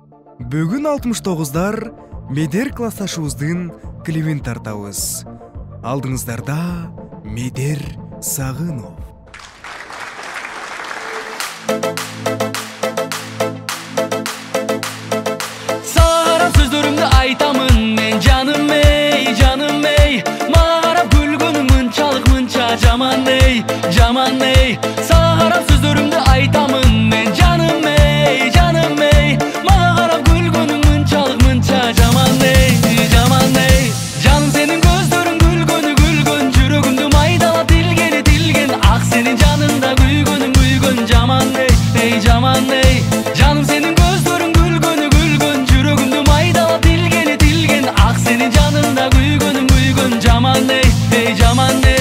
Бүгін 69-дар Медер классташыбыздын клибин тартабыз. Алдыңыздарда Медер Сагынов. Сарап сөздөрүмдү айтамын мен, жаным эй, жаным эй. Мага карап күлгөнүң мынча жаман эй, жаман эй. Сарап сөздөрүмдү айтамын мен, жаным эй, жаным эй. Мага карап күлгөнүң мынча жаман эй, жаман эй. Жаным сенин көздөрүң күлгөн, жүрөгүмдү майдалап тилген, ак сенин жаныңда күйгөн, жаман эй, жаман эй. Жаным сенин көздөрүң күлгөн, жүрөгүмдү майдалап тилген, ак сенин жаныңда күйгөн, жаман эй, жаман эй.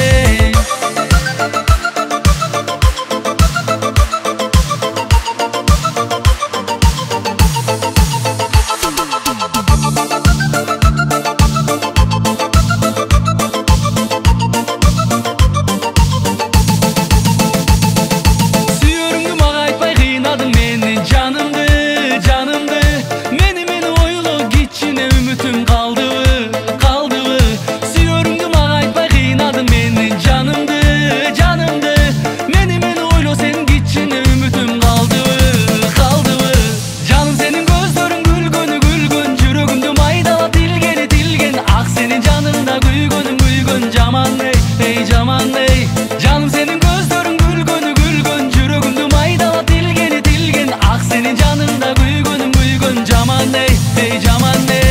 Canım senin gözlerin gülgön, жүрөгүмдү майдалап тилген, ак сенин жаныңда күйгөн, жаман эй, жаман эй.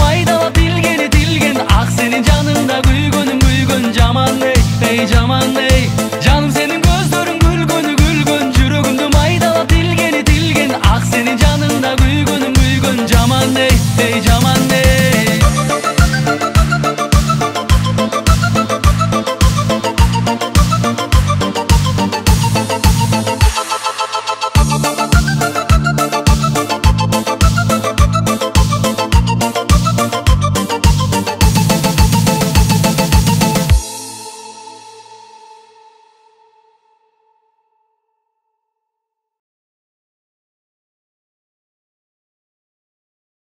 Jaman ey,